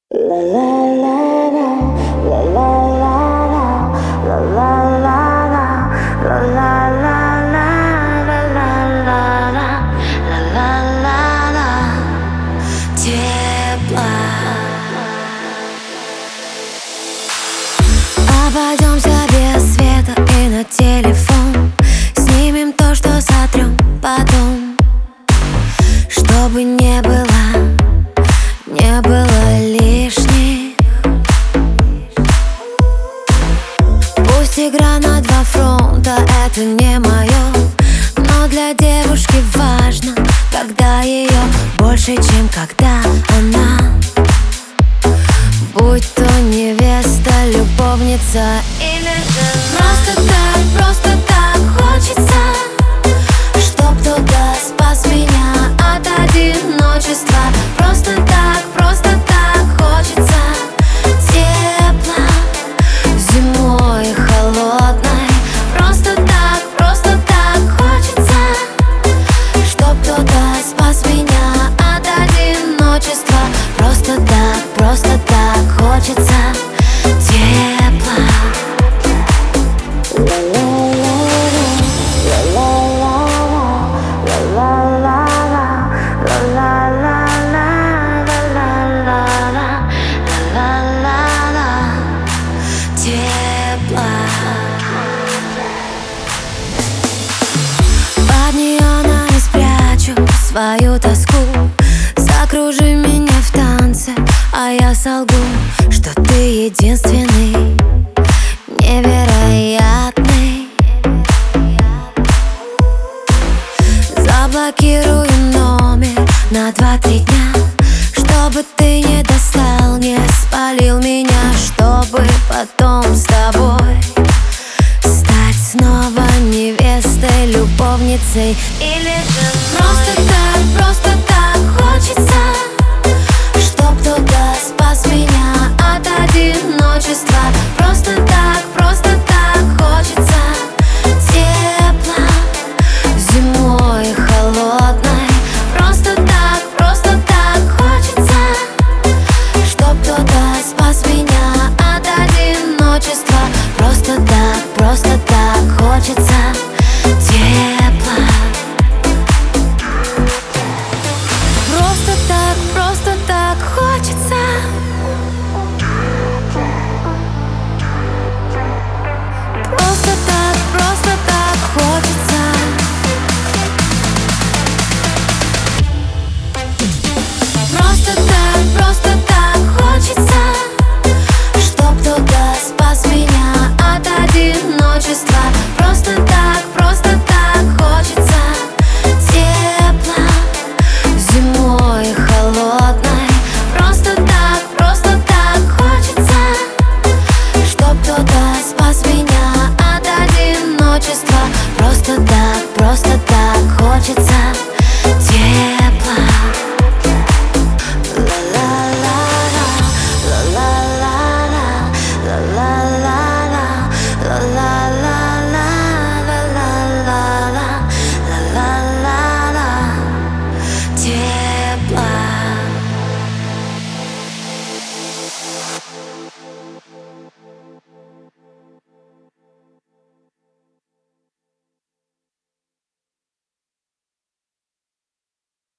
Обойдемся без света и на телефон. Снимем то, что сотрем потом. Чтобы не было лишних. Пусть игра на два фронта, это не мое, но для девушки важно, когда ее больше, чем когда она. Будь то невеста, любовница или жена. Просто так хочется, чтоб кто-то спас меня от одиночества. Просто так хочется тепла зимой холодной. Просто так хочется, чтоб кто-то спас меня от одиночества. Просто так хочется тепла. Под неонами спрячу свою тоску. Закружи меня в танце, а я солгу, что ты единственный, невероятный. Заблокирую номер на 2-3 дня, чтобы ты не достал, не спалил меня, чтобы потом с тобой стать снова невестой, любовницей